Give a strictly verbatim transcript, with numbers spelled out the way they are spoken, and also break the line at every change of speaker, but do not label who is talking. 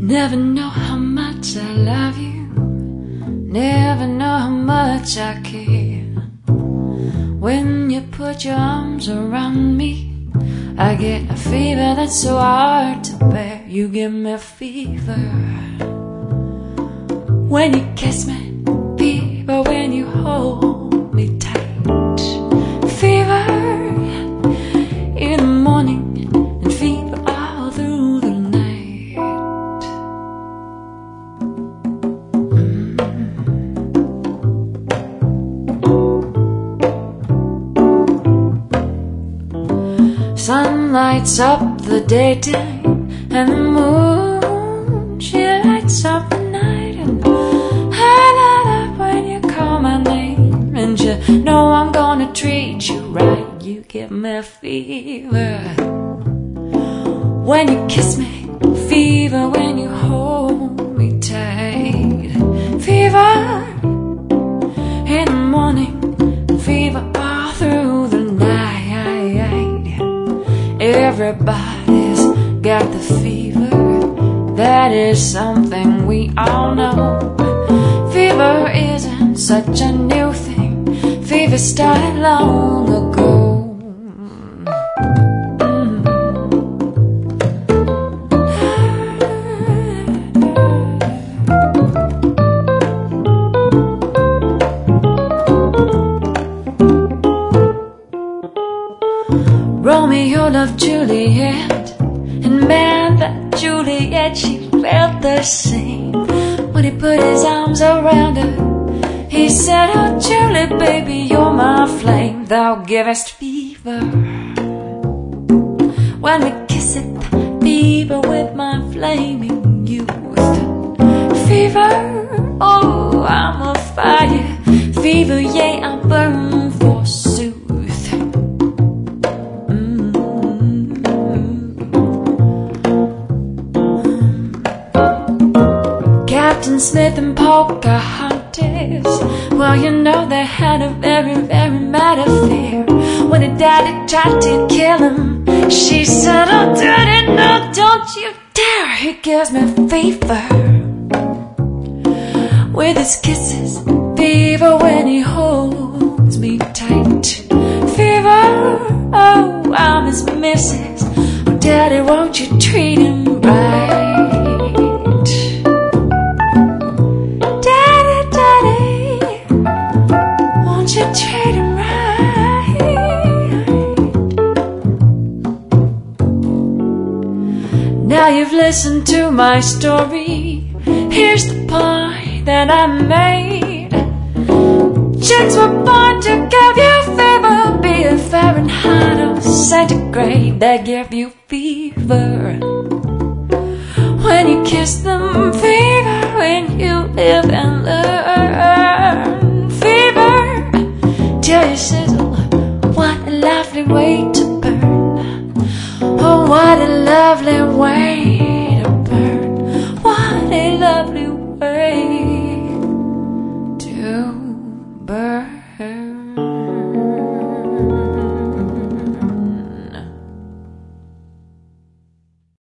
Never know how much I love you, never know how much I care. When you put your arms around me, I get a fever that's so hard to bear. You give me a fever when you kiss me, fever when you hold me tight, fever in the morning and fever all through the night. mm. Sun lights up the daytime and the moon, she lights up the night. And I light up when you call my name, and you know I'm gonna treat you right. You give me a fever when you kiss me, fever when you hold me tight, fever in the morning, fever all through the night. Everybody's got the fever, that is something we all know. Fever isn't such a new thing, fever started long ago. Romeo loved Juliet, and man, that Juliet, she felt the same. When he put his arms around her, he said, oh Julie, baby, you're my flame, thou givest fever. When we kiss it, fever with my flaming youth. Fever, oh, I'm a fire, fever, yea, I burn forsooth. Captain Smith and Pocahontas, well, you know they had a very, very mad affair. When her daddy tried to kill him, she said, oh daddy, no, don't you dare. He gives me fever with his kisses, fever when he holds me tight, fever, oh, I'm his missus, oh daddy, won't you treat him right. You treat him right. Now you've listened to my story, here's the point that I made. Chicks were born to give you fever, be it Fahrenheit or centigrade. They give you fever when you kiss them, fever when you live and learn, fever till you sizzle. What a lovely way